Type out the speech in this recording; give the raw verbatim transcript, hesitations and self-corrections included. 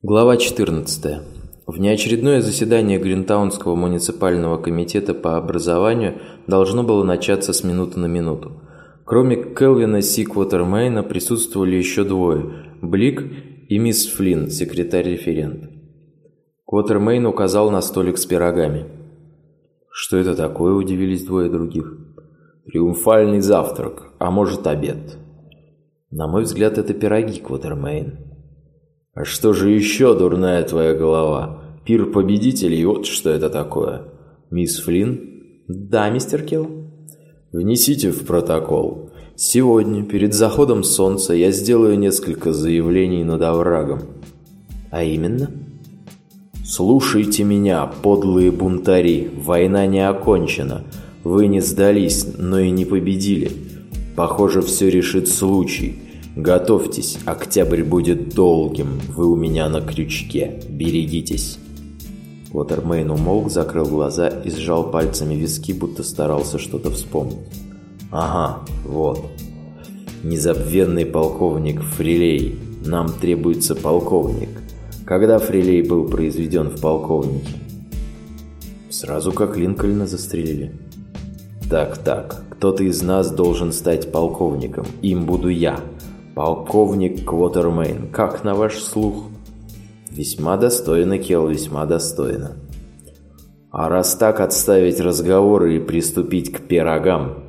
Глава четырнадцатая. Внеочередное заседание Гринтаунского муниципального комитета по образованию должно было начаться с минуты на минуту. Кроме Келвина Си Квотермейна присутствовали еще двое – Блик и мисс Флинн, секретарь-референт. Квотермейн указал на столик с пирогами. «Что это такое?» – удивились двое других. «Триумфальный завтрак, а может обед». «На мой взгляд, это пироги, Квотермейн». «А что же еще, дурная твоя голова? Пир победителей, вот что это такое. Мисс Флинн?» «Да, мистер Килл». «Внесите в протокол. Сегодня, перед заходом солнца, я сделаю несколько заявлений над оврагом». «А именно?» «Слушайте меня, подлые бунтари. Война не окончена. Вы не сдались, но и не победили. Похоже, все решит случай. Готовьтесь, октябрь будет долгим, вы у меня на крючке, берегитесь». Квотермейн умолк, закрыл глаза и сжал пальцами виски, будто старался что-то вспомнить. «Ага, вот. Незабвенный полковник Фрилей. Нам требуется полковник. Когда Фрилей был произведен в полковнике?» «Сразу как Линкольна застрелили». «Так-так, кто-то из нас должен стать полковником, им буду я. Полковник Квотермейн, как на ваш слух?» «Весьма достойно, Келл, весьма достойно». «А раз так, отставить разговоры и приступить к пирогам».